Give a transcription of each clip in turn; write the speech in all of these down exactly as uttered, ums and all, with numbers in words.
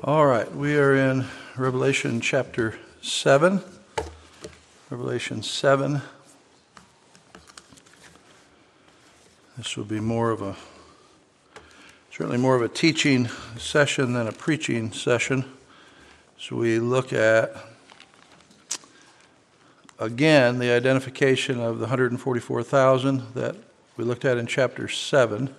All right, we are in Revelation chapter seven. Revelation seven. This will be more of a, certainly more of a teaching session than a preaching session. So we look at, again, the identification of the one hundred forty-four thousand that we looked at in chapter seven.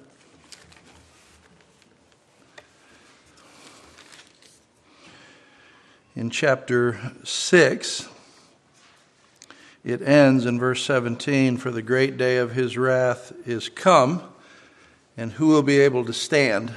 In chapter six, it ends in verse seventeen, "For the great day of his wrath is come, and who will be able to stand?"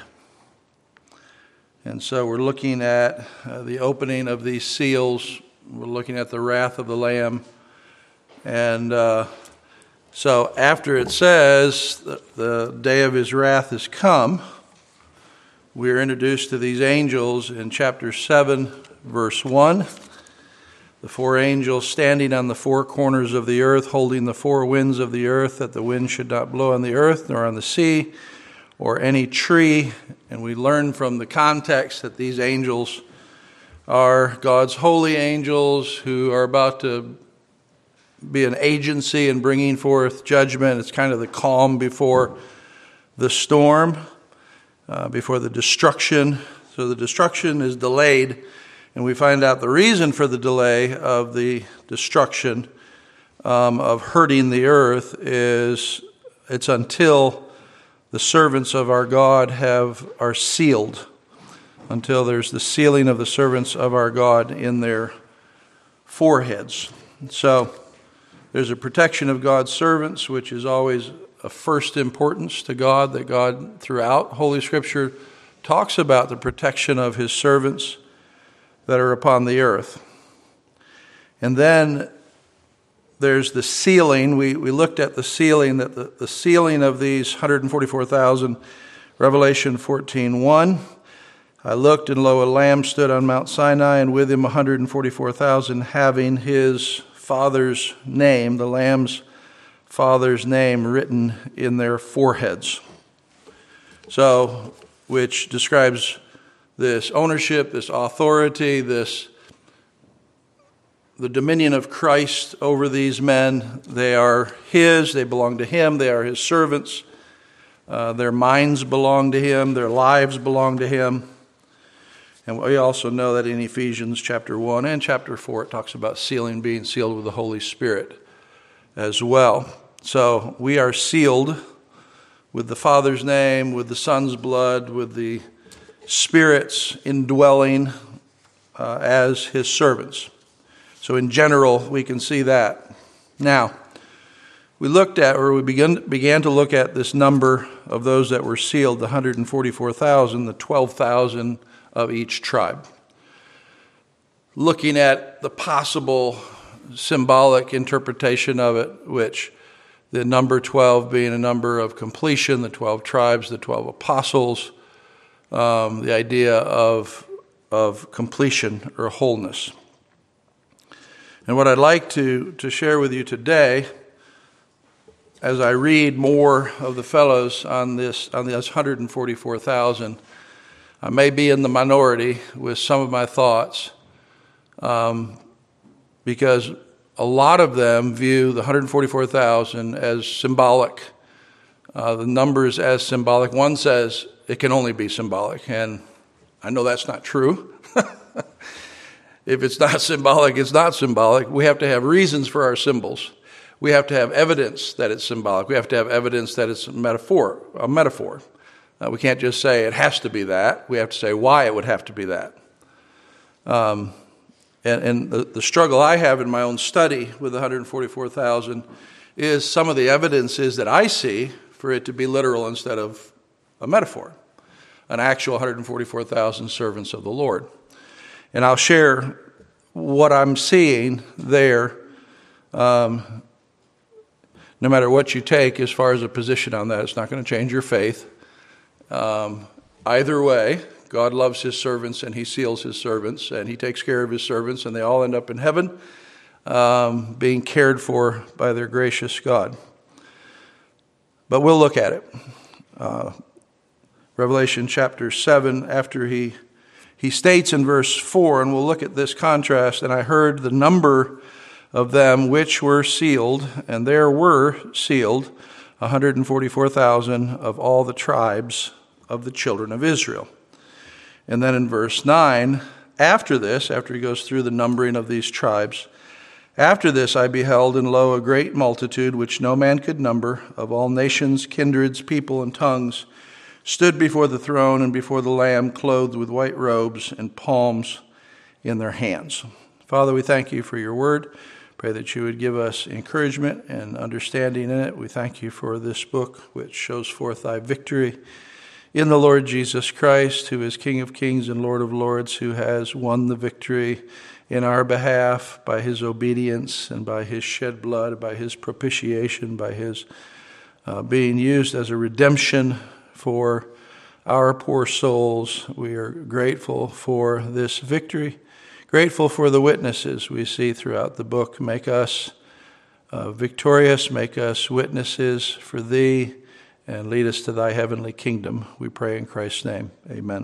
And so we're looking at uh, the opening of these seals. We're looking at the wrath of the Lamb. And uh, so after it says that the day of his wrath is come, we are introduced to these angels in chapter seven, verse one. The four angels standing on the four corners of the earth, holding the four winds of the earth, that the wind should not blow on the earth, nor on the sea, or any tree. And we learn from the context that these angels are God's holy angels who are about to be an agency in bringing forth judgment. It's kind of the calm before the storm, uh, before the destruction. So the destruction is delayed. And we find out the reason for the delay of the destruction um, of hurting the earth is it's until the servants of our God have are sealed, until there's the sealing of the servants of our God in their foreheads. So there's a protection of God's servants, which is always of first importance to God, that God throughout Holy Scripture talks about the protection of his servants that are upon the earth. And then there's the sealing. We we looked at the sealing, that the, the sealing of these one hundred forty-four thousand, Revelation fourteen one. I looked, and lo, a lamb stood on Mount Sinai, and with him one hundred forty-four thousand, having his father's name, the lamb's father's name, written in their foreheads. So, which describes this ownership, this authority, this the dominion of Christ over these men. They are his, they belong to him, they are his servants. Uh, their minds belong to him, their lives belong to him. And we also know that in Ephesians chapter one and chapter four, it talks about sealing, being sealed with the Holy Spirit as well. So we are sealed with the Father's name, with the Son's blood, with the Spirit's indwelling uh, as his servants. So in general, we can see that. Now, we looked at, or we began, began to look at this number of those that were sealed, the one hundred forty-four thousand, the twelve thousand of each tribe. Looking at the possible symbolic interpretation of it, which the number twelve being a number of completion, the twelve tribes, the twelve apostles, Um, the idea of of completion or wholeness. And what I'd like to, to share with you today, as I read more of the fellows on this on this one hundred forty-four thousand, I may be in the minority with some of my thoughts, um, because a lot of them view the one hundred forty-four thousand as symbolic, uh, the numbers as symbolic. One says it can only be symbolic, and I know that's not true. If it's not symbolic, it's not symbolic. We have to have reasons for our symbols. We have to have evidence that it's symbolic. We have to have evidence that it's a metaphor. A metaphor. Uh, we can't just say it has to be that. We have to say why it would have to be that. Um, and and the, the struggle I have in my own study with one hundred forty-four thousand is some of the evidence is that I see for it to be literal instead of a metaphor, an actual one hundred forty-four thousand servants of the Lord. And I'll share what I'm seeing there, um, no matter what you take as far as a position on that. It's not going to change your faith. Um, either way, God loves his servants, and he seals his servants, and he takes care of his servants, and they all end up in heaven, um, being cared for by their gracious God. But we'll look at it. Uh, Revelation chapter seven, after he he states in verse four, and we'll look at this contrast, and I heard the number of them which were sealed, and there were sealed one hundred forty-four thousand of all the tribes of the children of Israel. And then in verse nine, after this, after he goes through the numbering of these tribes, after this I beheld, and lo, a great multitude, which no man could number, of all nations, kindreds, people, and tongues, stood before the throne and before the Lamb, clothed with white robes and palms in their hands. Father, we thank you for your word. Pray that you would give us encouragement and understanding in it. We thank you for this book, which shows forth thy victory in the Lord Jesus Christ, who is King of kings and Lord of lords, who has won the victory in our behalf by his obedience and by his shed blood, by his propitiation, by his uh, being used as a redemption for our poor souls. We are grateful for this victory, grateful for the witnesses we see throughout the book. Make us uh, victorious, make us witnesses for thee, and lead us to thy heavenly kingdom. We pray in Christ's name. Amen.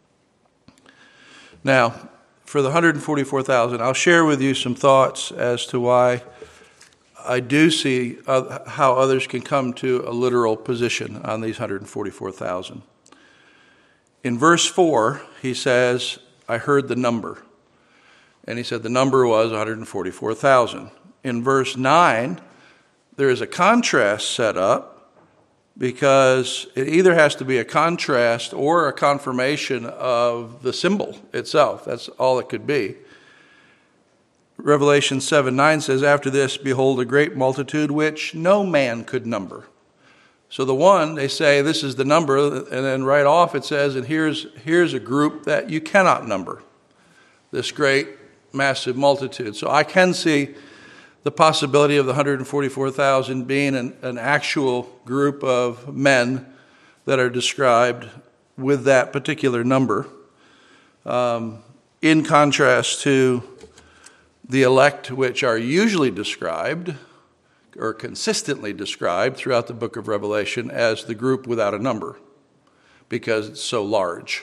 Now, for the one hundred forty-four thousand, I'll share with you some thoughts as to why I do see how others can come to a literal position on these one hundred forty-four thousand. In verse four, he says, I heard the number. And he said the number was one hundred forty-four thousand. In verse nine, there is a contrast set up, because it either has to be a contrast or a confirmation of the symbol itself. That's all it could be. Revelation seven nine says, after this, behold, a great multitude which no man could number. So the one, they say, this is the number, and then right off it says, and here's, here's a group that you cannot number, this great, massive multitude. So I can see the possibility of the one hundred forty-four thousand being an, an actual group of men that are described with that particular number, um, in contrast to the elect, which are usually described or consistently described throughout the book of Revelation as the group without a number, because it's so large.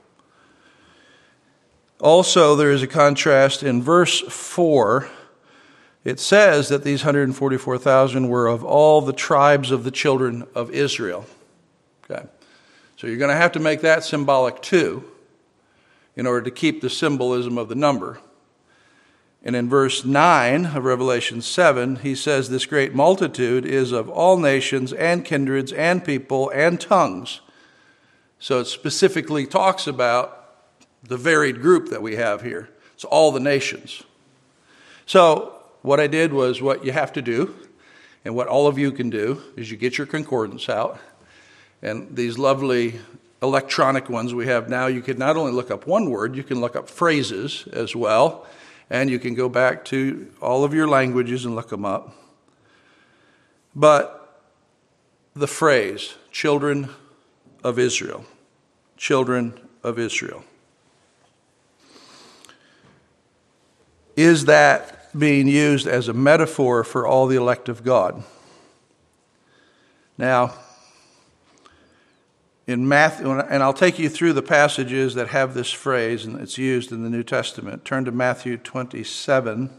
Also, there is a contrast in verse four. It says that these one hundred forty-four thousand were of all the tribes of the children of Israel. Okay, so you're going to have to make that symbolic too, in order to keep the symbolism of the number. And in verse nine of Revelation seven, he says this great multitude is of all nations and kindreds and people and tongues. So it specifically talks about the varied group that we have here. It's all the nations. So what I did was what you have to do, and what all of you can do, is you get your concordance out. And these lovely electronic ones we have now, you can not only look up one word, you can look up phrases as well. And you can go back to all of your languages and look them up. But the phrase, children of Israel, children of Israel, is that being used as a metaphor for all the elect of God? Now, in Matthew, and I'll take you through the passages that have this phrase, and it's used in the New Testament. Turn to Matthew twenty-seven.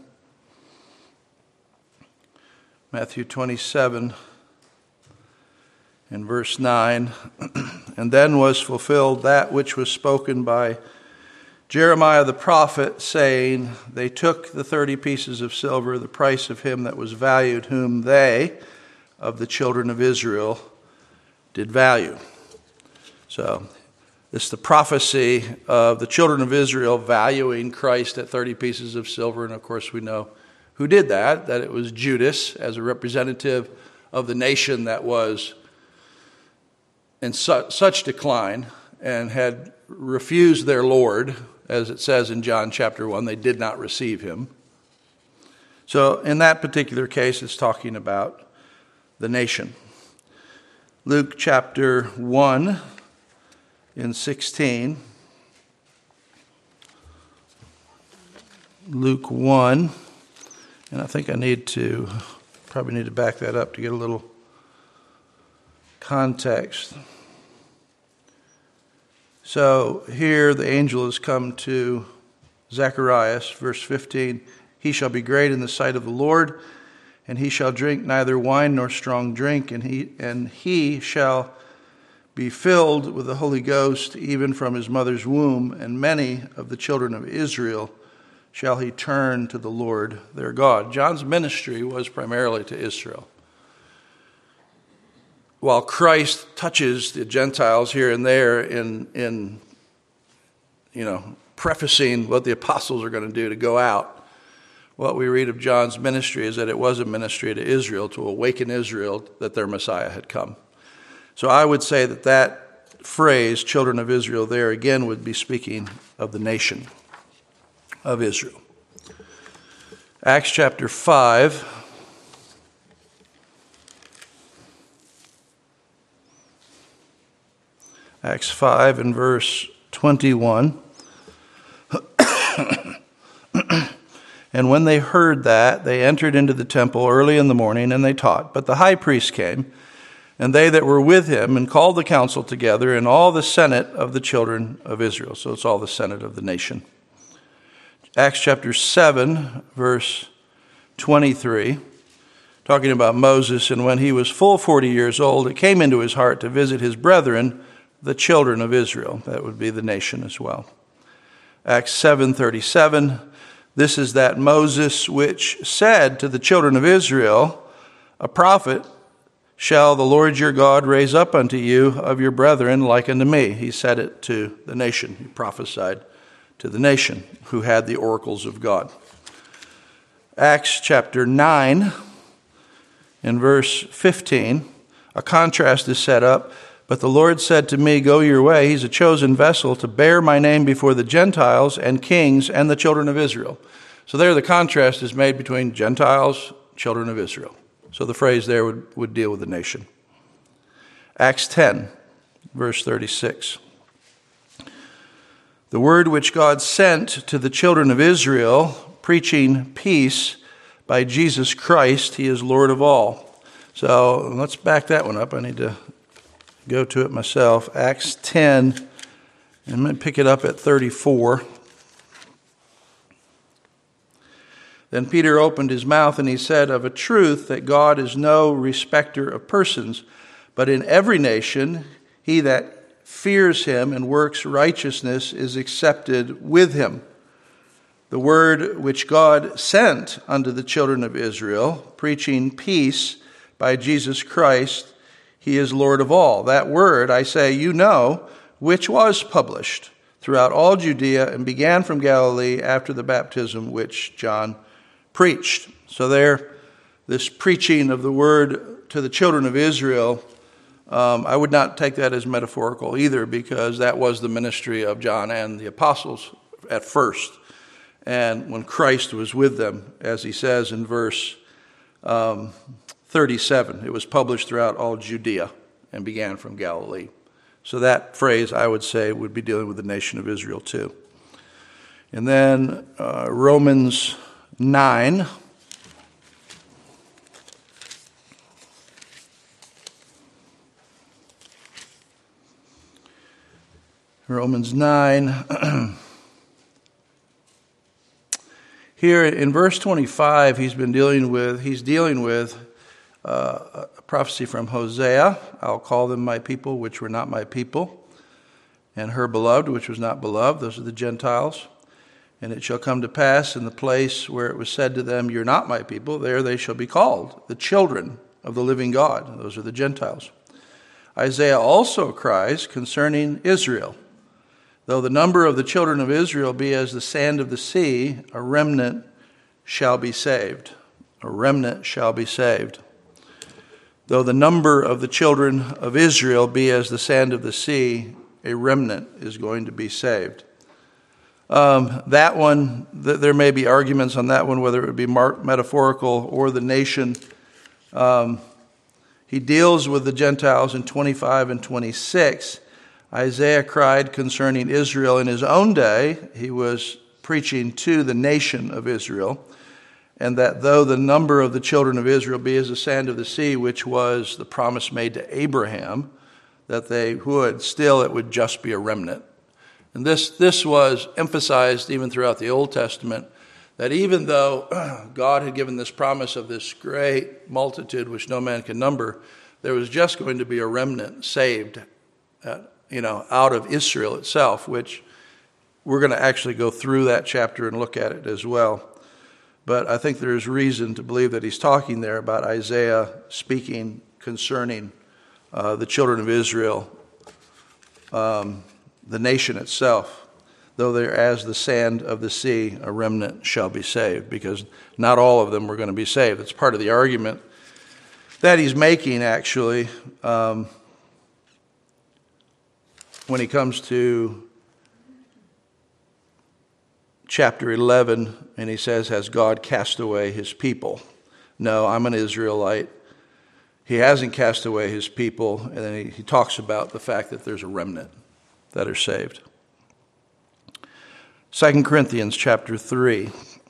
Matthew twenty-seven, in verse nine. And then was fulfilled that which was spoken by Jeremiah the prophet, saying, they took the thirty pieces of silver, the price of him that was valued, whom they, of the children of Israel, did value. So it's the prophecy of the children of Israel valuing Christ at thirty pieces of silver. And of course we know who did that, that it was Judas, as a representative of the nation that was in su- such decline and had refused their Lord. As it says in John chapter one, they did not receive him. So in that particular case, it's talking about the nation. Luke chapter one in sixteen. Luke one. And I think I need to, probably need to back that up to get a little context. So here the angel has come to Zacharias, verse fifteen. He shall be great in the sight of the Lord, and he shall drink neither wine nor strong drink, and he and he shall be filled with the Holy Ghost even from his mother's womb, and many of the children of Israel shall he turn to the Lord their God. John's ministry was primarily to Israel. While Christ touches the Gentiles here and there in, in you know, prefacing what the apostles are going to do to go out, what we read of John's ministry is that it was a ministry to Israel, to awaken Israel that their Messiah had come. So I would say that that phrase, children of Israel, there again would be speaking of the nation of Israel. Acts chapter five. Acts five and verse twenty-one. And when they heard that, they entered into the temple early in the morning, and they taught. But the high priest came, and they that were with him, and called the council together, and all the senate of the children of Israel. So it's all the senate of the nation. Acts chapter seven, verse twenty-three, talking about Moses. And when he was full forty years old, it came into his heart to visit his brethren, the children of Israel. That would be the nation as well. Acts seven thirty-seven, this is that Moses which said to the children of Israel, a prophet shall the Lord your God raise up unto you of your brethren like unto me. He said it to the nation. He prophesied to the nation who had the oracles of God. Acts chapter nine in verse fifteen, a contrast is set up. But the Lord said to me, go your way. He's a chosen vessel to bear my name before the Gentiles and kings and the children of Israel. So there the contrast is made between Gentiles, children of Israel. So the phrase there would, would deal with the nation. Acts ten, verse thirty-six. The word which God sent to the children of Israel, preaching peace by Jesus Christ, he is Lord of all. So let's back that one up. I need to go to it myself. Acts ten, and I'm going to pick it up at thirty-four. Then Peter opened his mouth and he said, of a truth that God is no respecter of persons, but in every nation he that fears him and works righteousness is accepted with him. The word which God sent unto the children of Israel, preaching peace by Jesus Christ, he is Lord of all. That word, I say, you know, which was published throughout all Judea and began from Galilee after the baptism which John preached. So there, this preaching of the word to the children of Israel, um, I would not take that as metaphorical either, because that was the ministry of John and the apostles at first. And when Christ was with them, as he says in verse um, thirty-seven, it was published throughout all Judea and began from Galilee. So that phrase, I would say, would be dealing with the nation of Israel too. And then uh, Romans nine. Romans nine. Here in verse twenty-five, he's been dealing with, he's dealing with uh, a prophecy from Hosea. I'll call them my people, which were not my people, and her beloved, which was not beloved. Those are the Gentiles. And it shall come to pass in the place where it was said to them, you're not my people, there they shall be called the children of the living God. Those are the Gentiles. Isaiah also cries concerning Israel. Though the number of the children of Israel be as the sand of the sea, a remnant shall be saved. A remnant shall be saved. Though the number of the children of Israel be as the sand of the sea, a remnant is going to be saved. Um, that one, th- there may be arguments on that one, whether it would be mar- metaphorical or the nation. Um, he deals with the Gentiles in twenty-five and twenty-six. Isaiah cried concerning Israel in his own day. He was preaching to the nation of Israel, and that though the number of the children of Israel be as the sand of the sea, which was the promise made to Abraham, that they would, still it would just be a remnant. And this, this was emphasized even throughout the Old Testament, that even though God had given this promise of this great multitude which no man can number, there was just going to be a remnant saved, uh, you know, out of Israel itself, which we're going to actually go through that chapter and look at it as well. But I think there is reason to believe that he's talking there about Isaiah speaking concerning uh, the children of Israel, um, the nation itself. Though they're as the sand of the sea, a remnant shall be saved, because not all of them were going to be saved. It's part of the argument that he's making, actually, um, when he comes to chapter eleven, and he says, has God cast away his people? No, I'm an Israelite. He hasn't cast away his people, and then he, he talks about the fact that there's a remnant that are saved. Second Corinthians chapter three.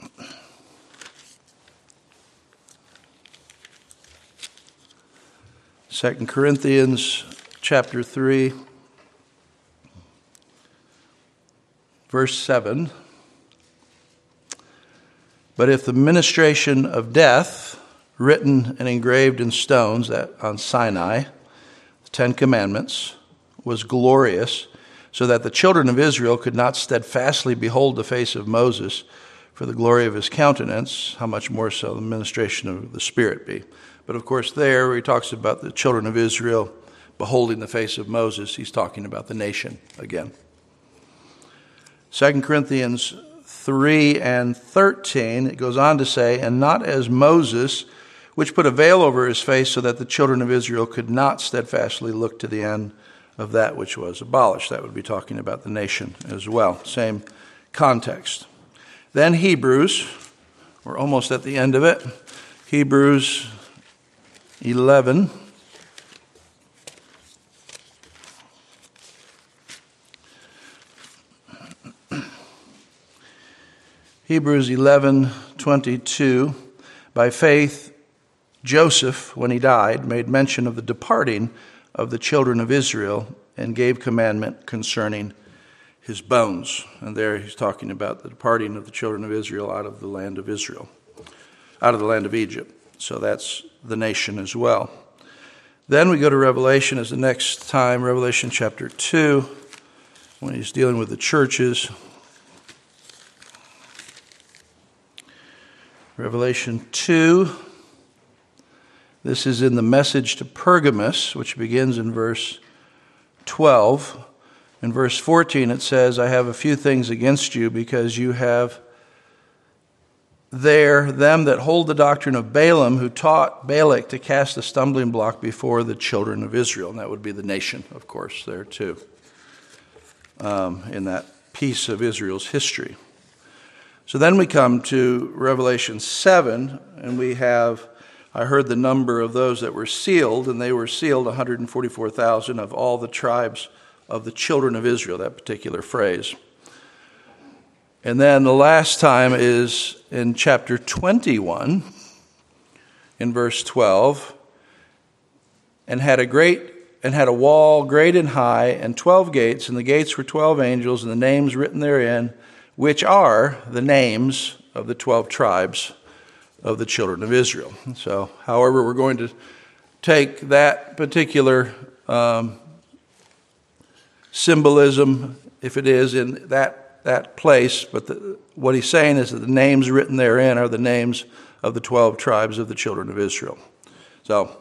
Second Corinthians chapter three, verse seven. But if the ministration of death, written and engraved in stones that on Sinai, the Ten Commandments, was glorious, so that the children of Israel could not steadfastly behold the face of Moses for the glory of his countenance, how much more so the ministration of the Spirit be. But of course there, where he talks about the children of Israel beholding the face of Moses, he's talking about the nation again. Second Corinthians three and thirteen, it goes on to say, and not as Moses, which put a veil over his face so that the children of Israel could not steadfastly look to the end of that which was abolished. That would be talking about the nation as well. Same context. Then Hebrews, we're almost at the end of it. Hebrews eleven. Hebrews eleven twenty-two. By faith, Joseph, when he died, made mention of the departing of the children of Israel and gave commandment concerning his bones. And there he's talking about the departing of the children of Israel out of the land of Israel, out of the land of Egypt. So that's the nation as well. Then we go to Revelation as the next time, Revelation chapter two, when he's dealing with the churches. Revelation two. This is in the message to Pergamos, which begins in verse twelve. In verse fourteen it says, I have a few things against you, because you have there them that hold the doctrine of Balaam, who taught Balak to cast a stumbling block before the children of Israel. And that would be the nation, of course, there too, um, in that piece of Israel's history. So then we come to Revelation seven, and we have, I heard the number of those that were sealed, and they were sealed one hundred forty-four thousand of all the tribes of the children of Israel, that particular phrase. And then the last time is in chapter twenty-one, in verse twelve, and had a great and had a wall great and high, and twelve gates, and the gates were twelve angels, and the names written therein, which are the names of the twelve tribes of the children of Israel. So, however, we're going to take that particular um, symbolism, if it is in that that place, but the, what he's saying is that the names written therein are the names of the twelve tribes of the children of Israel. So,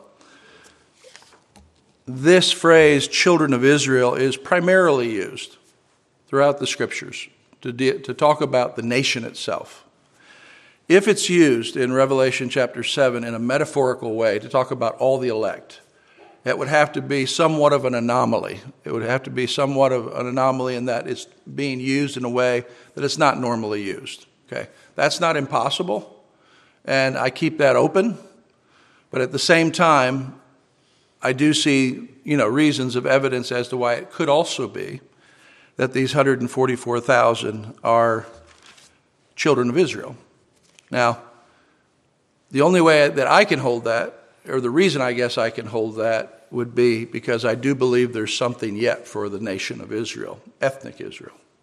this phrase, children of Israel, is primarily used throughout the scriptures to, de- to talk about the nation itself. If it's used in Revelation chapter seven in a metaphorical way to talk about all the elect, it would have to be somewhat of an anomaly. It would have to be somewhat of an anomaly in that it's being used in a way that it's not normally used. Okay, that's not impossible, and I keep that open. But at the same time, I do see, you know, reasons of evidence as to why it could also be that these one hundred forty-four thousand are children of Israel. Now, the only way that I can hold that, or the reason I guess I can hold that, would be because I do believe there's something yet for the nation of Israel, ethnic Israel.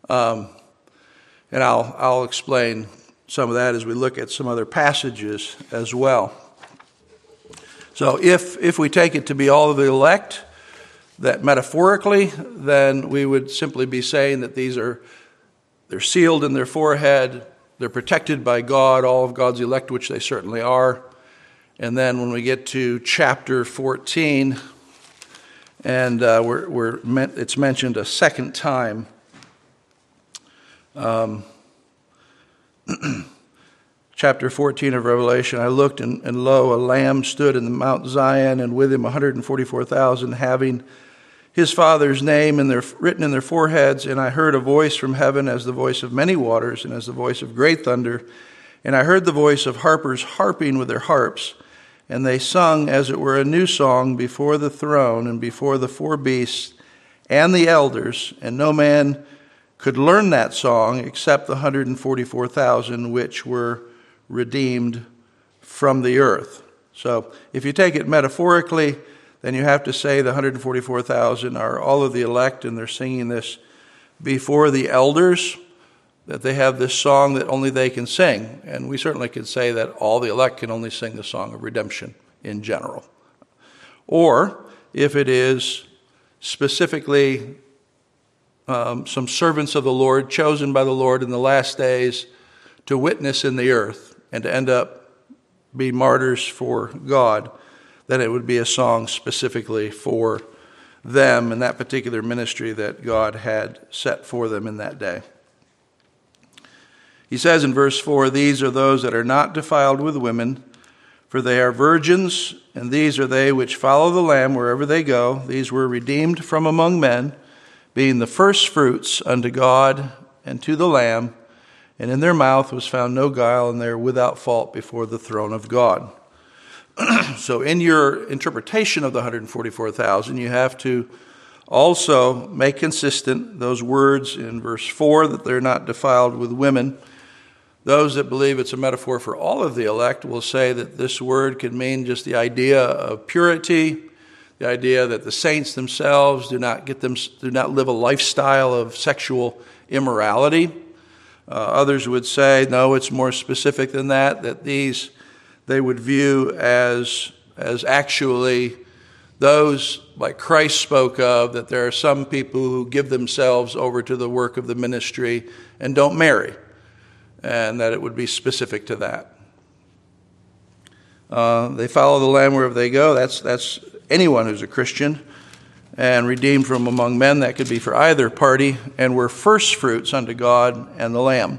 Um, and I'll, I'll explain some of that as we look at some other passages as well. So if, if we take it to be all of the elect, that metaphorically, then we would simply be saying that these are, they're sealed in their forehead, they're protected by God, all of God's elect, which they certainly are. And then when we get to chapter fourteen, and uh, we're, we're meant, it's mentioned a second time. Um, chapter fourteen of Revelation, I looked, and, and lo, a lamb stood in the Mount Zion, and with him one hundred forty-four thousand, having his Father's name in their, written in their foreheads. And I heard a voice from heaven as the voice of many waters, and as the voice of great thunder. And I heard the voice of harpers harping with their harps. And they sung, as it were, a new song before the throne and before the four beasts and the elders. And no man could learn that song except the one hundred forty-four thousand which were redeemed from the earth. So if you take it metaphorically, then you have to say the one hundred forty-four thousand are all of the elect, and they're singing this before the elders, that they have this song that only they can sing. And we certainly could say that all the elect can only sing the song of redemption in general. Or if it is specifically um, some servants of the Lord, chosen by the Lord in the last days to witness in the earth and to end up be martyrs for God, then it would be a song specifically for them and that particular ministry that God had set for them in that day. He says in verse four, these are those that are not defiled with women, for they are virgins, and these are they which follow the Lamb wherever they go. These were redeemed from among men, being the first fruits unto God and to the Lamb, and in their mouth was found no guile, and they are without fault before the throne of God. So in your interpretation of the one hundred forty-four thousand, you have to also make consistent those words in verse four, that they're not defiled with women. Those that believe it's a metaphor for all of the elect will say that this word could mean just the idea of purity, the idea that the saints themselves do not get them do not live a lifestyle of sexual immorality. Uh, others would say, no, it's more specific than that, that these they would view as, as actually those, like Christ spoke of, that there are some people who give themselves over to the work of the ministry and don't marry, and that it would be specific to that. Uh, they follow the Lamb wherever they go. That's, that's anyone who's a Christian and redeemed from among men. That could be for either party, and we're first fruits unto God and the Lamb.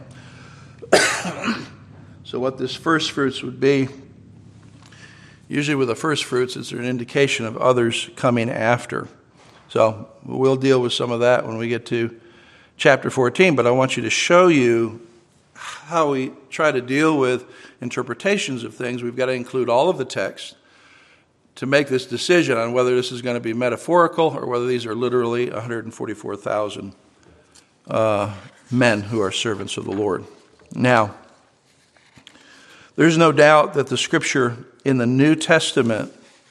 So what this first fruits would be, usually with the first fruits, it's an indication of others coming after. So we'll deal with some of that when we get to chapter fourteen, but I want you to show you how we try to deal with interpretations of things. We've got to include all of the text to make this decision on whether this is going to be metaphorical or whether these are literally one hundred forty-four thousand uh, men who are servants of the Lord. Now, there's no doubt that the scripture in the New Testament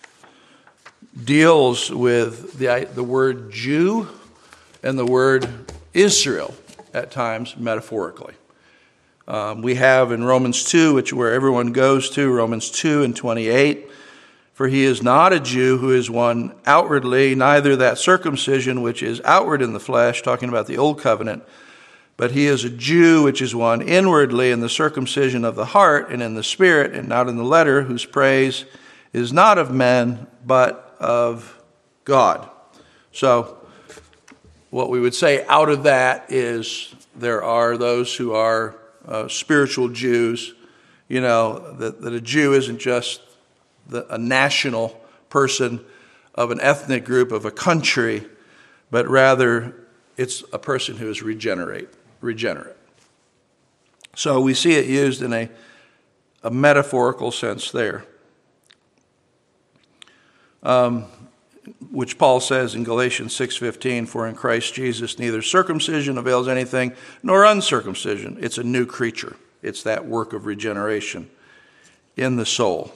deals with the, the word Jew and the word Israel at times metaphorically. Um, we have in Romans two, which where everyone goes to, Romans two and twenty-eight, for he is not a Jew who is one outwardly, neither that circumcision which is outward in the flesh, talking about the old covenant, but he is a Jew which is one inwardly, in the circumcision of the heart and in the spirit and not in the letter, whose praise is not of men but of God. So what we would say out of that is there are those who are uh, spiritual Jews, you know, that, that a Jew isn't just the, a national person of an ethnic group, of a country, but rather it's a person who is regenerate. regenerate. So we see it used in a, a metaphorical sense there, um, which Paul says in Galatians six fifteen, for in Christ Jesus neither circumcision avails anything nor uncircumcision. It's a new creature. It's that work of regeneration in the soul.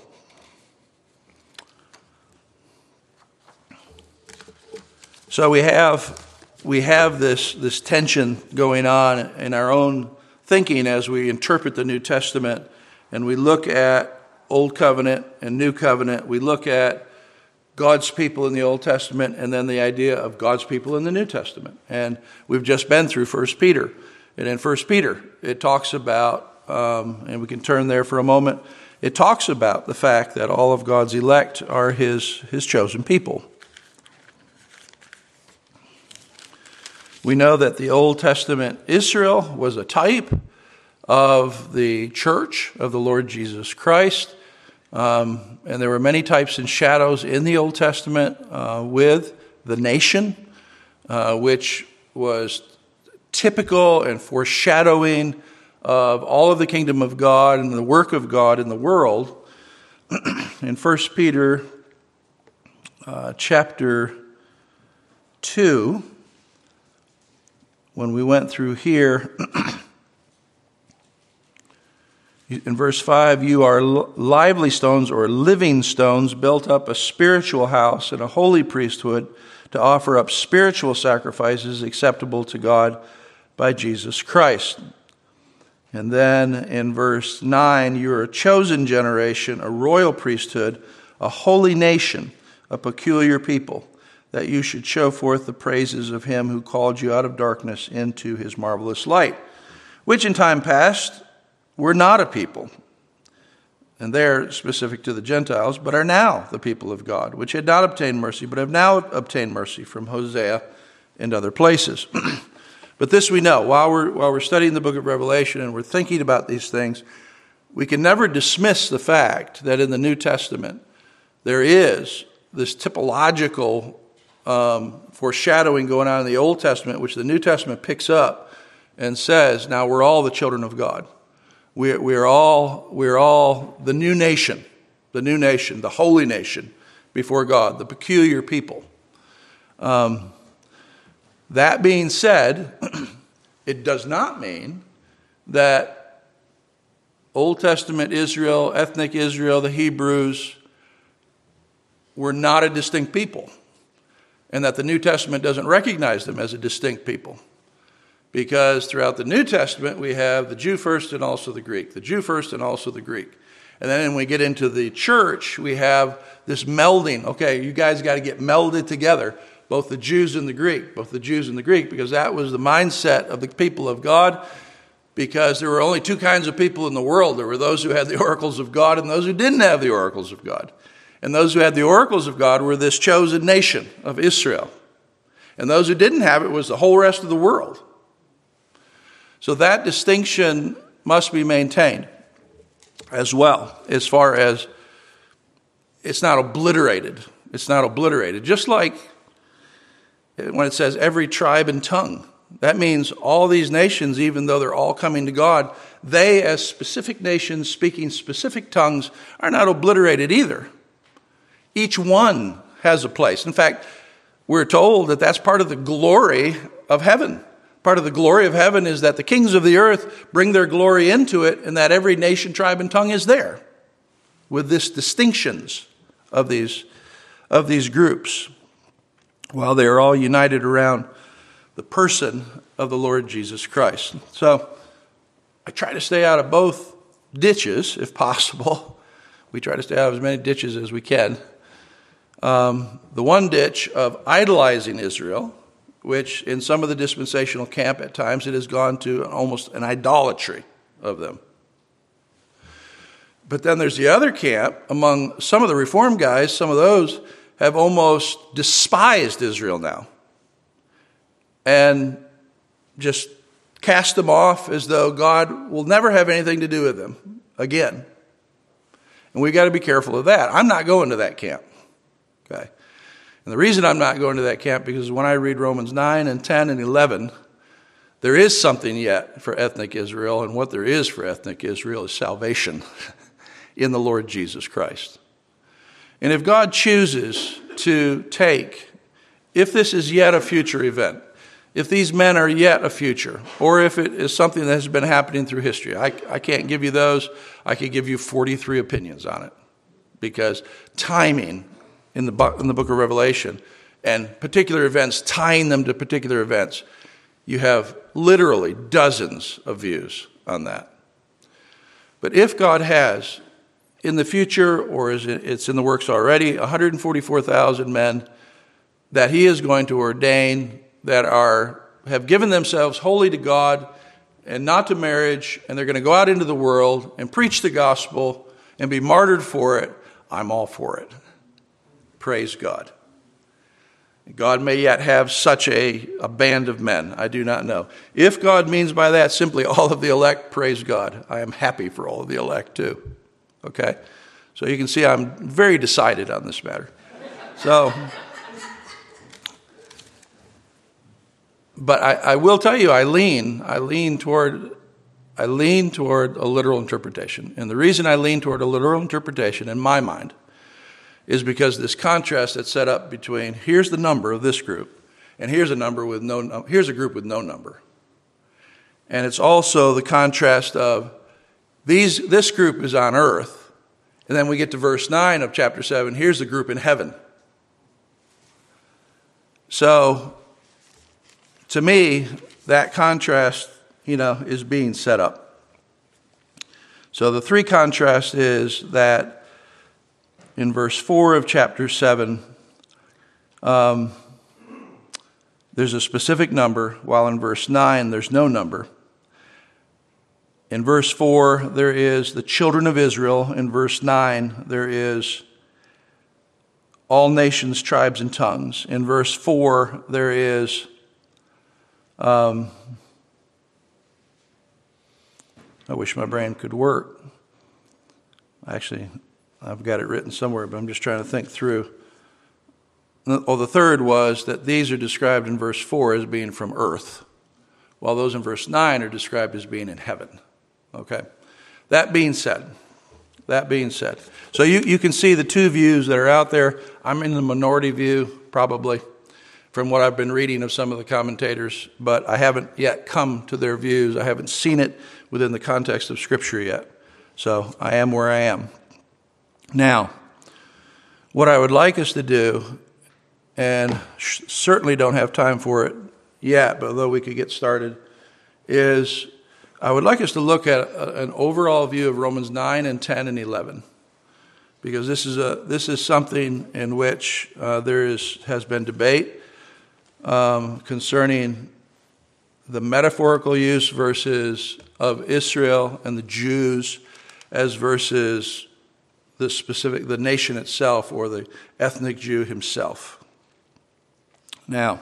So we have we have this, this tension going on in our own thinking as we interpret the New Testament, and we look at Old Covenant and New Covenant. We look at God's people in the Old Testament and then the idea of God's people in the New Testament. And we've just been through First Peter. And in First Peter, it talks about, um, and we can turn there for a moment, it talks about the fact that all of God's elect are his, his chosen people. We know that the Old Testament Israel was a type of the church of the Lord Jesus Christ. Um, and there were many types and shadows in the Old Testament uh, with the nation, uh, which was typical and foreshadowing of all of the kingdom of God and the work of God in the world. In First Peter uh, chapter two, when we went through here, in verse five, you are lively stones or living stones, built up a spiritual house and a holy priesthood to offer up spiritual sacrifices acceptable to God by Jesus Christ. And then in verse nine, you are a chosen generation, a royal priesthood, a holy nation, a peculiar people, that you should show forth the praises of him who called you out of darkness into his marvelous light, which in time past were not a people, and they're specific to the Gentiles, but are now the people of God, which had not obtained mercy, but have now obtained mercy, from Hosea and other places. But this we know, while we're, while we're studying the book of Revelation and we're thinking about these things, we can never dismiss the fact that in the New Testament there is this typological um, foreshadowing going on in the Old Testament, which the New Testament picks up and says, now we're all the children of God. We're, we're all we're all the new nation, the new nation, the holy nation before God, the peculiar people. Um, that being said, it does not mean that Old Testament Israel, ethnic Israel, the Hebrews, were not a distinct people, and that the New Testament doesn't recognize them as a distinct people. Because throughout the New Testament, we have the Jew first and also the Greek, the Jew first and also the Greek. And then when we get into the church, we have this melding. Okay, you guys got to get melded together, both the Jews and the Greek, both the Jews and the Greek, because that was the mindset of the people of God, because there were only two kinds of people in the world. There were those who had the oracles of God and those who didn't have the oracles of God. And those who had the oracles of God were this chosen nation of Israel. And those who didn't have it was the whole rest of the world. So that distinction must be maintained as well, as far as it's not obliterated. It's not obliterated. Just like when it says every tribe and tongue, that means all these nations, even though they're all coming to God, they as specific nations speaking specific tongues are not obliterated either. Each one has a place. In fact, we're told that that's part of the glory of heaven. Part of the glory of heaven is that the kings of the earth bring their glory into it, and that every nation, tribe, and tongue is there with this distinctions of these, of these groups, while they are all united around the person of the Lord Jesus Christ. So I try to stay out of both ditches, if possible. We try to stay out of as many ditches as we can. Um, the one ditch of idolizing Israel, which in some of the dispensational camp at times it has gone to almost an idolatry of them. But then there's the other camp among some of the Reform guys. Some of those have almost despised Israel now and just cast them off as though God will never have anything to do with them again. And we've got to be careful of that. I'm not going to that camp. Okay. And the reason I'm not going to that camp, because when I read Romans nine and ten and eleven, there is something yet for ethnic Israel, and what there is for ethnic Israel is salvation in the Lord Jesus Christ. And if God chooses to take, if this is yet a future event, if these men are yet a future, or if it is something that has been happening through history, I, I can't give you those. I could give you forty-three opinions on it, because timing in the, in the book of Revelation, and particular events, tying them to particular events. You have literally dozens of views on that. But if God has, in the future, or is it, it's in the works already, one hundred forty-four thousand men that he is going to ordain that are have given themselves wholly to God and not to marriage, and they're going to go out into the world and preach the gospel and be martyred for it, I'm all for it. Praise God. God may yet have such a, a band of men. I do not know. If God means by that simply all of the elect, praise God. I am happy for all of the elect too. Okay? So you can see I'm very decided on this matter. So, but I, I will tell you, I lean, I lean toward, I lean toward a literal interpretation. And the reason I lean toward a literal interpretation in my mind is because this contrast that's set up between here's the number of this group and here's a number with no here's a group with no number. And it's also the contrast of these this group is on earth, and then we get to verse nine of chapter seven, here's the group in heaven. So to me, that contrast, you know, is being set up. So the three contrast is that in verse four of chapter seven, um, there's a specific number, while in verse nine, there's no number. In verse four, there is the children of Israel. In verse nine, there is all nations, tribes, and tongues. In verse four, there is, um, I wish my brain could work. Actually, I've got it written somewhere, but I'm just trying to think through. Oh, the third was that these are described in verse four as being from earth, while those in verse nine are described as being in heaven. Okay? That being said, that being said. So you, you can see the two views that are out there. I'm in the minority view, probably, from what I've been reading of some of the commentators, but I haven't yet come to their views. I haven't seen it within the context of Scripture yet. So I am where I am. Now, what I would like us to do, and sh- certainly don't have time for it yet, but although we could get started, is I would like us to look at a, an overall view of Romans nine and ten and eleven, because this is a this is something in which uh, there is has been debate um, concerning the metaphorical use versus of Israel and the Jews as versus the specific, the nation itself, or the ethnic Jew himself. Now,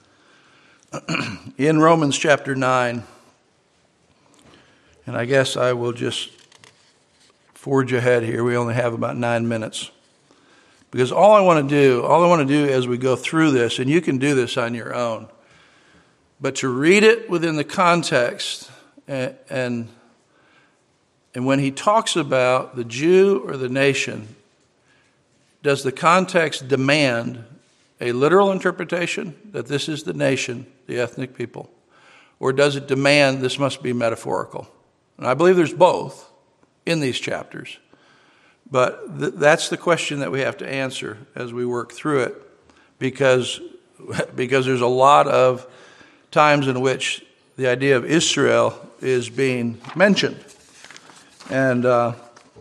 in Romans chapter nine, and I guess I will just forge ahead here. We only have about nine minutes. Because all I want to do, all I want to do as we go through this, and you can do this on your own, but to read it within the context and, and And when he talks about the Jew or the nation, does the context demand a literal interpretation that this is the nation, the ethnic people? Or does it demand this must be metaphorical? And I believe there's both in these chapters. But th- that's the question that we have to answer as we work through it, because, because there's a lot of times in which the idea of Israel is being mentioned. And uh,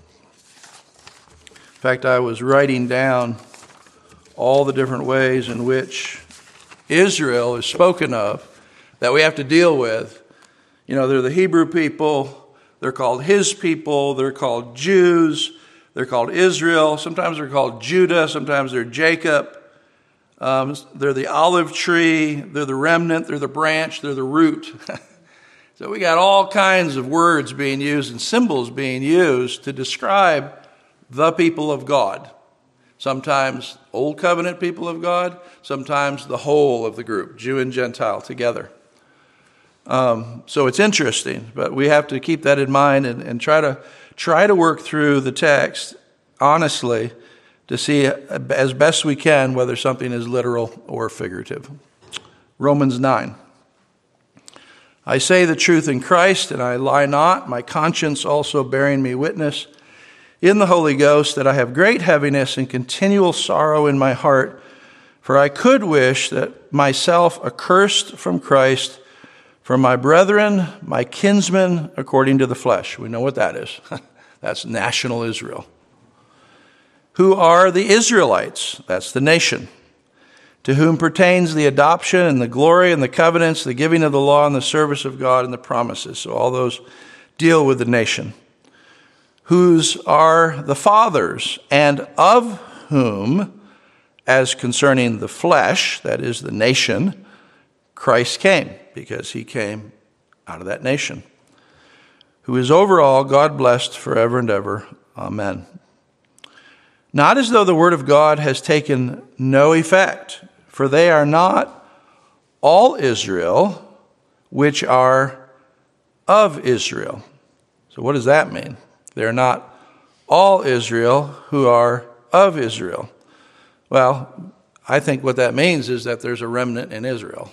in fact, I was writing down all the different ways in which Israel is spoken of that we have to deal with. You know, they're the Hebrew people. They're called his people. They're called Jews. They're called Israel. Sometimes they're called Judah. Sometimes they're Jacob. Um, they're the olive tree. They're the remnant. They're the branch. They're the root. So we got all kinds of words being used and symbols being used to describe the people of God. Sometimes Old Covenant people of God, sometimes the whole of the group, Jew and Gentile together. Um, so it's interesting, but we have to keep that in mind and, and try to try to work through the text honestly to see as best we can whether something is literal or figurative. Romans nine. I say the truth in Christ, and I lie not, my conscience also bearing me witness in the Holy Ghost, that I have great heaviness and continual sorrow in my heart For I could wish that myself accursed from Christ for my brethren, my kinsmen, according to the flesh. We know what that is. That's national Israel. Who are the Israelites? That's the nation. To whom pertains the adoption and the glory and the covenants, the giving of the law and the service of God and the promises. So all those deal with the nation. Whose are the fathers, and of whom, as concerning the flesh, that is the nation, Christ came, because he came out of that nation. Who is over all, God blessed forever and ever. Amen. Not as though the word of God has taken no effect, for they are not all Israel which are of Israel. So what does that mean? They are not all Israel who are of Israel. Well, I think what that means is that there's a remnant in Israel.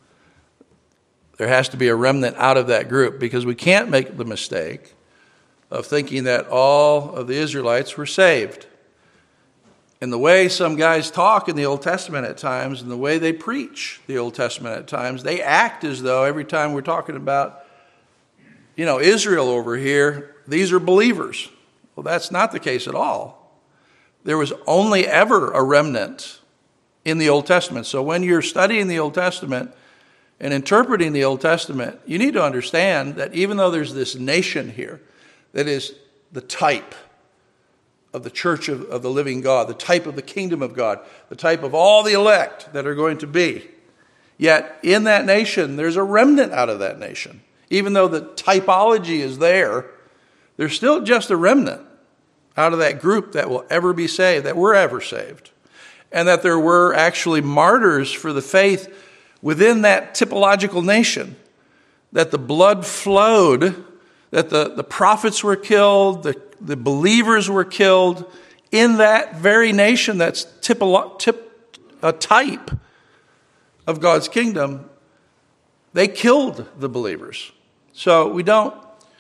There has to be a remnant out of that group, because we can't make the mistake of thinking that all of the Israelites were saved. And the way some guys talk in the Old Testament at times, and the way they preach the Old Testament at times, they act as though every time we're talking about, you know, Israel over here, these are believers. Well, that's not the case at all. There was only ever a remnant in the Old Testament. So when you're studying the Old Testament and interpreting the Old Testament, you need to understand that even though there's this nation here that is the type of the church of, of the living God, the type of the kingdom of God, the type of all the elect that are going to be, yet in that nation, there's a remnant out of that nation. Even though the typology is there, there's still just a remnant out of that group that will ever be saved, that were ever saved. And that there were actually martyrs for the faith within that typological nation. That the blood flowed, that the, the prophets were killed, the, the believers were killed in that very nation that's typolo- tip, a type of God's kingdom. They killed the believers. So we don't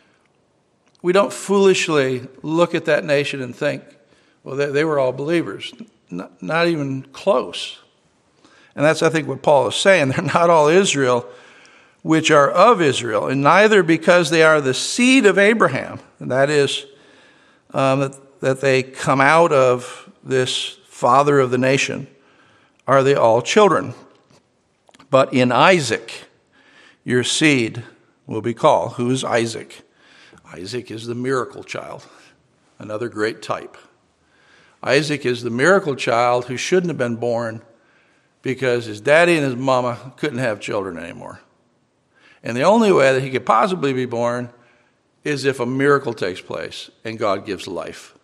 We don't foolishly look at that nation and think, well, they, they were all believers. Not, not even close. And that's, I think, what Paul is saying. They're not all Israel, which are of Israel, and neither because they are the seed of Abraham, and that is um, that, that they come out of this father of the nation, are they all children. But in Isaac, your seed will be called. Who is Isaac? Isaac is the miracle child, another great type. Isaac is the miracle child who shouldn't have been born because his daddy and his mama couldn't have children anymore. And the only way that he could possibly be born is if a miracle takes place and God gives life.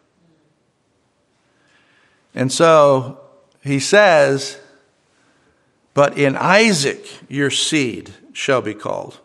And so he says, but in Isaac your seed shall be called.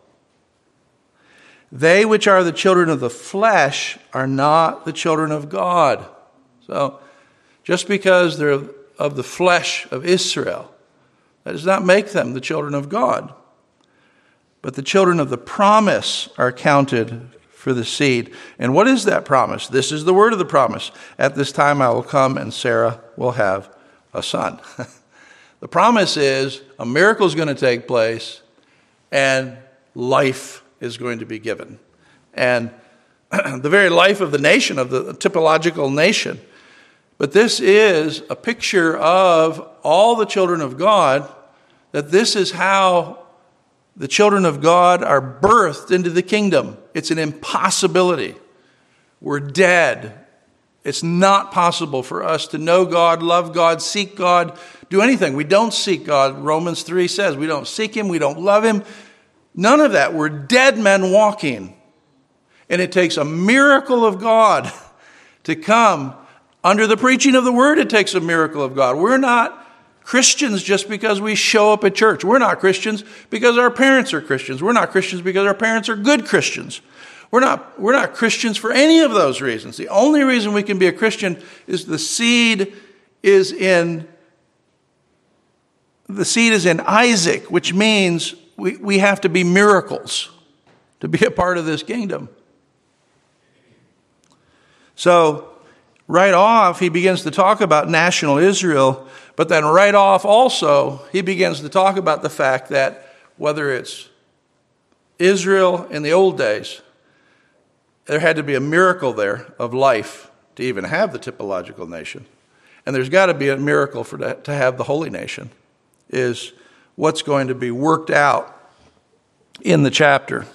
They which are the children of the flesh are not the children of God. So, just because they're of the flesh of Israel, that does not make them the children of God. But the children of the promise are counted for the seed. And what is that promise? This is the word of the promise. At this time I will come and Sarah will have a son. The promise is a miracle is going to take place and life is going to be given. And the very life of the nation, of the typological nation. But this is a picture of all the children of God, that this is how the children of God are birthed into the kingdom. It's an impossibility. We're dead. It's not possible for us to know God, love God, seek God, do anything. We don't seek God. Romans three says we don't seek him, we don't love him. None of that. We're dead men walking. And it takes a miracle of God to come. Under the preaching of the word, it takes a miracle of God. We're not Christians just because we show up at church. We're not Christians because our parents are Christians. We're not Christians because our parents are good Christians. We're not, we're not Christians for any of those reasons. The only reason we can be a Christian is the seed is in, the seed is in Isaac, which means We, we have to be miracles to be a part of this kingdom. So, right off, he begins to talk about national Israel, But then right off also, he begins to talk about the fact that whether it's Israel in the old days, there had to be a miracle there of life to even have the typological nation. And there's got to be a miracle for that, to have the holy nation, is what's going to be worked out in the chapter.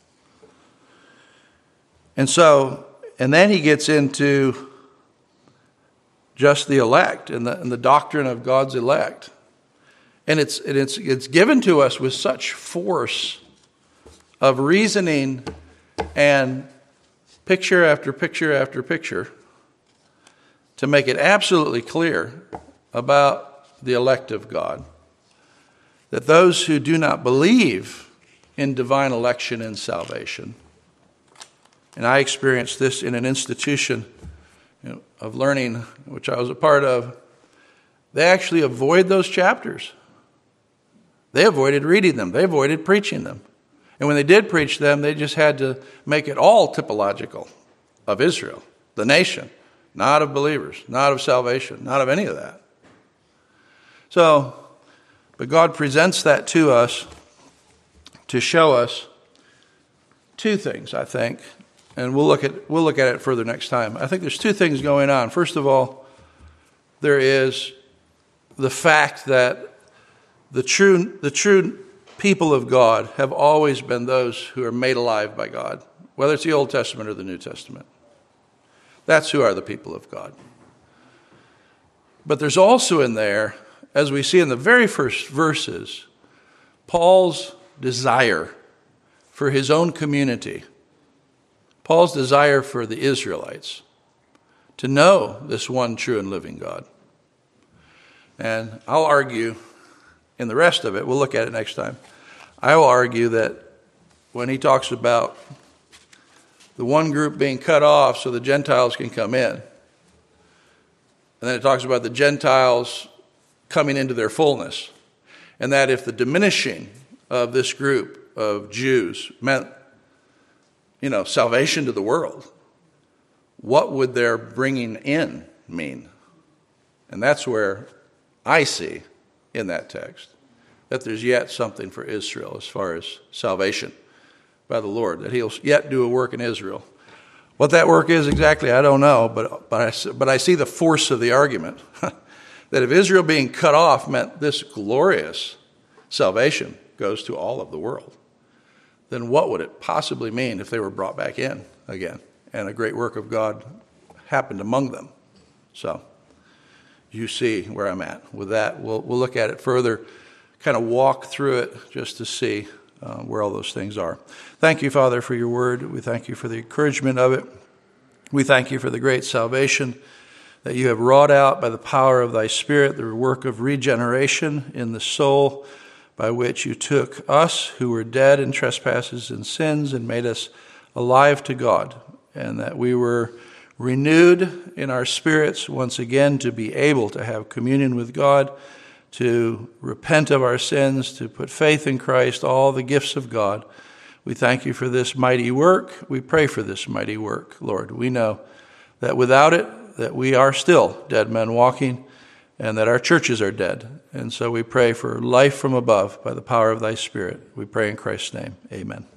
And so, and then he gets into just the elect and the, and the doctrine of God's elect. And it's, and it's, it's given to us with such force of reasoning and picture after picture after picture to make it absolutely clear about the elect of God. That those who do not believe in divine election and salvation, and I experienced this in an institution you know, of learning, which I was a part of, they actually avoid those chapters. They avoided reading them. They avoided preaching them. And when they did preach them, they just had to make it all typological of Israel, the nation, not of believers, not of salvation, not of any of that. So, but God presents that to us to show us two things, I think. And we'll look at we'll look at it further next time. I think there's two things going on. First of all, there is the fact that the true the true people of God have always been those who are made alive by God, whether it's the Old Testament or the New Testament. That's who are the people of God. But there's also in there, as we see in the very first verses, Paul's desire for his own community, Paul's desire for the Israelites to know this one true and living God. And I'll argue in the rest of it, we'll look at it next time, I will argue that when he talks about the one group being cut off so the Gentiles can come in, and then it talks about the Gentiles coming into their fullness, and that if the diminishing of this group of Jews meant, you know, salvation to the world, what would their bringing in mean? And that's where I see in that text that there's yet something for Israel as far as salvation by the Lord, that he'll yet do a work in Israel. What that work is exactly, I don't know, but, but, I, but I see the force of the argument that if Israel being cut off meant this glorious salvation goes to all of the world, then what would it possibly mean if they were brought back in again and a great work of God happened among them? So you see where I'm at with that. We'll, we'll look at it further, kind of walk through it just to see uh, where all those things are. Thank you, Father, for your word. We thank you for the encouragement of it. We thank you for the great salvation that you have wrought out by the power of thy Spirit, the work of regeneration in the soul, by which you took us who were dead in trespasses and sins and made us alive to God, and that we were renewed in our spirits once again to be able to have communion with God, to repent of our sins, to put faith in Christ, all the gifts of God. We thank you for this mighty work. We pray for this mighty work, Lord. We know that without it, that we are still dead men walking, and that our churches are dead. And so we pray for life from above by the power of thy Spirit. We pray in Christ's name. Amen.